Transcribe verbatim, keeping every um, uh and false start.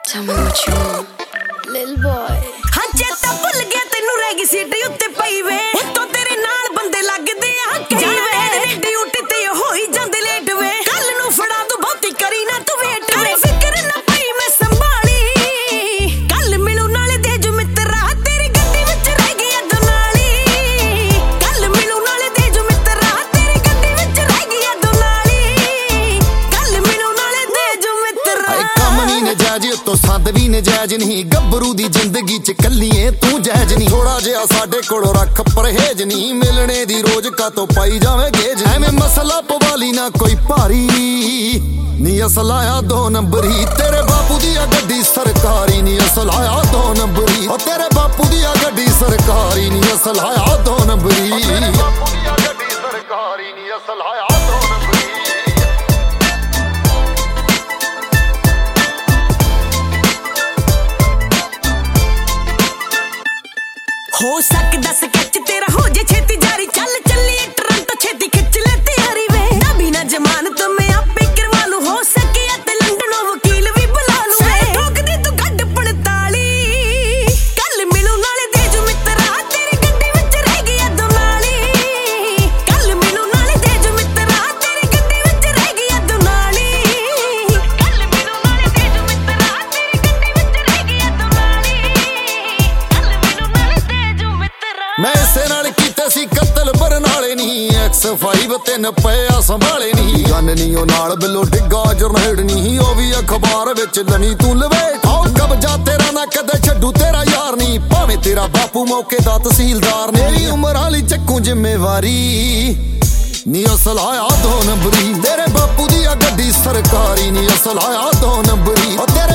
Tell me what you want, little boy. ਹਾਂ ਚੇਤਾ ਭੁੱਲ ਗਿਆ ਤੈਨੂੰ ਰਹਿ ਗਈ ਸੀਟ ਉੱਤੇ ਪਈ ਵੇ ਉੱਤੋਂ ਤੇਰੇ ਨਾਲ ਬੰਦੇ ਲੱਗਦੇ ਆ ਕਈ ਵੇ ਡਿਊਟੀ ਤੇ ਹੋਈ ਜਾਂਦੇ ਲੇਟ ਵੇ ਕੱਲ ਨੂੰ ਫੜਾ ਤੂੰ ਬਹੁਤੀ ਕਰੀ ਨਾ ਤੂੰ ਵੇਟ ਵੇ ਫਿਕਰ ਨਾ ਪਈ ਮੈਂ ਸੰਭਾਲੀ ਕੱਲ ਮਿਲੂ ਨਾਲੇ ਦੇ ਜੂ ਮਿੱਤਰਾ ਤੇਰੀ ਗੱਡੀ ਵਿੱਚ ਰਹਿ ਗਈ ਦੁਨਾਲੀ ਕੱਲ ਮਿਲੂ ਨਾਲੇ ਦੇ ਜੂ ਮਿੱਤਰਾ ਤੇਰੀ ਗੱਡੀ ਵਿੱਚ ਰਹਿ ਗਈ ਦੁਨਾਲੀ ਕੱਲ ਮਿਲੂ ਨਾਲੇ ਦੇ ਜੂ ਮਿੱਤਰਾ ਕੰਮ ਨਹੀਂ ਨਜਾਇਜ਼ ਉੱਤੋਂ ਸੰਦ ਵੀ ਨਜਾਇਜ਼ ਨਹੀਂ ਗੱਭਰੂ ਦੀ ਜ਼ਿੰਦਗੀ ਚ ਕੱਲੀਏ ਤੂੰ ਜਾਇਜ਼ ਨਹੀਂ ਥੋੜਾ ਜਿਹਾ ਸਾਡੇ ਕੋਲ ਰੱਖ ਪਰਹੇਜ ਨਹੀਂ ਮਿਲਣੇ ਦੀ ਰੋਜ਼ ਕਾਤੋਂ ਪਾਈ ਜਾਵੇ ਗੇਜ ਐਵੇਂ ਮਸਲਾ ਪਵਾਲੀ ਨਾ ਕੋਈ ਭਾਰੀ ਨੀ ਅਸਲ ਆਇਆ ਦੋ ਨੰਬਰੀ ਤੇਰੇ ਬਾਪੂ ਦੀ ਆ ਗੱਡੀ ਸਰਕਾਰੀ ਨੀ ਅਸਲ ਆਇਆ ਦੋ ਨੰਬਰੀ ਉਹ ਤੇਰੇ ਬਾਪੂ ਦੀ ਆ ਗੱਡੀ ਸਰਕਾਰੀ ਨੀ ਅਸਲ ਆਇਆ ਦੋ ਨੰਬਰੀ ਤੇਰੇ ਬਾਪੂ ਦੀ ਆ ਗੱਡੀ ਸਰਕਾਰੀ ਨੀ ਅਸਲ ਆਇਆ ਦੋ ਨੰਬਰੀ ਹੋ ਸਕਦਾ ਸਕੈਚ ਤੇਰਾ ਹੋ ਜੇ ਛੇਤੀ ਜਾਰੀ ਚੱਲ ਚੱਲੀਏ ਟਰੰਟੋ ਛੇਤੀ ਖਿੱਚ ਲੈ ਤਿਆਰੀ ਵੇ ਨਾ ਬਿਨਾ ਜ਼ਮਾਨਤ ਮੈਂ ਆਪੇ ਕਰਵਾ ਲੂ ਹੋ ਸਕਿਆ ਤੇ ਲੰਡਨੋਂ ਵਕੀਲ ਵੀ ਬੁਲਾ ਲੂ ਵੇ ਠੋਕਦੀ ਤੂੰ ਗੱਡ ਪੜਤਾਲੀ ਕੱਲ ਮਿਲੂ ਨਾਲੇ ਦੇ ਜੂ ਮਿੱਤਰਾ ਤੇਰੀ ਗੱਡੀ ਵਿੱਚ ਰਹਿ ਗਈ ਦੁਨਾਲੀ ਕੱਲ ਮਿਲੂ ਨਾਲੇ ਦੇ ਜੂ ਮਿੱਤਰਾ ਤੇਰੀ ਗੱਡੀ ਵਿੱਚ ਰਹਿ ਗਈ ਦੁਨਾਲੀ ਕੱਲ ਮਿਲੂ ਨਾਲੇ ਦੇ ਜੂ ਮਿੱਤਰਾ ਤੇਰੀ ਗੱਡੀ ਵਿੱਚ ਰਹਿ ਗਈ ਦੁਨਾਲੀ ਕੱਲ ਮਿਲੂ ਨਾਲੇ ਮੈਂ ਇਸੇ ਨਾਲ ਕੀਤੇ ਸੀ ਕਤਲ ਬਰਨਾਲੇ ਨਹੀਂ ਐਕਸ ਫਾਈਵ ਤਿੰਨ ਪਿਆ ਸੰਭਾਲੇ ਨਹੀਂ ਗਨ ਨਹੀਂ ਉਹ ਨਾਲ ਬਿੱਲੋ ਡਿੱਗਾ ਜਰਨੇਡ ਨਹੀਂ ਉਹ ਵੀ ਅਖਬਾਰ ਵਿੱਚ ਲਵੀ ਤੂੰ ਲਵੇਟ ਆਓ ਕਬਜਾ ਤੇਰਾ ਨਾ ਕਦੇ ਛੱਡੂ ਤੇਰਾ ਯਾਰ ਨਹੀਂ ਭਾਵੇਂ ਤੇਰਾ ਬਾਪੂ ਮੌਕੇ ਦਾ ਤਹਿਸੀਲਦਾਰ ਮੇਰੀ ਉਮਰ ਵਾਲੀ ਚੱਕੂ ਜ਼ਿੰਮੇਵਾਰੀ ਨੀ ਅਸਲ ਆਇਆ ਦੋ ਨੰਬਰੀ ਤੇਰੇ ਬਾਪੂ ਦੀ ਆ ਗੱਡੀ ਸਰਕਾਰੀ ਨੀ ਅਸਲ ਆਇਆ ਦੋ ਨੰਬਰੀ